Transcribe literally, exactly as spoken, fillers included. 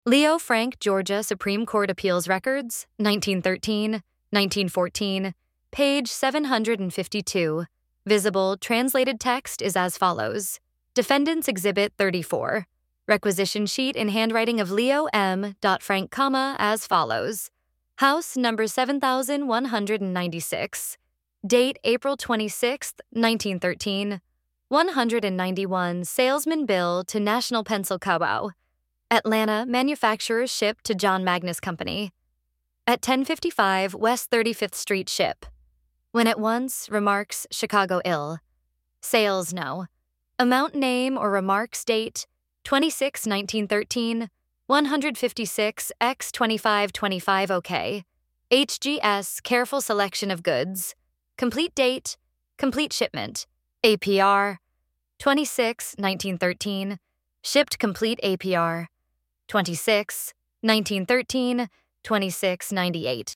Leo Frank, Georgia Supreme Court Appeals Records, nineteen thirteen, nineteen fourteen, page seven hundred fifty-two. Visible translated text is as follows. Defendant's Exhibit thirty-four. Requisition sheet in handwriting of Leo M. Frank, comma, as follows. House number seven thousand one hundred ninety-six. Date April twenty-sixth, nineteen thirteen. one hundred ninety-one Salesman Bill to National Pencil Cowbow. Atlanta, manufacturer shipped to John Magnus Company. At ten fifty-five West thirty-fifth Street ship. When at once, remarks, Chicago Ill. Sales no. Amount name or remarks date, twenty-six nineteen thirteen, one fifty-six by twenty-five twenty-five OK. H G S careful selection of goods. Complete date, complete shipment. A P R, twenty-six nineteen thirteen, shipped complete A P R. twenty-six nineteen thirteen, twenty-six ninety-eight.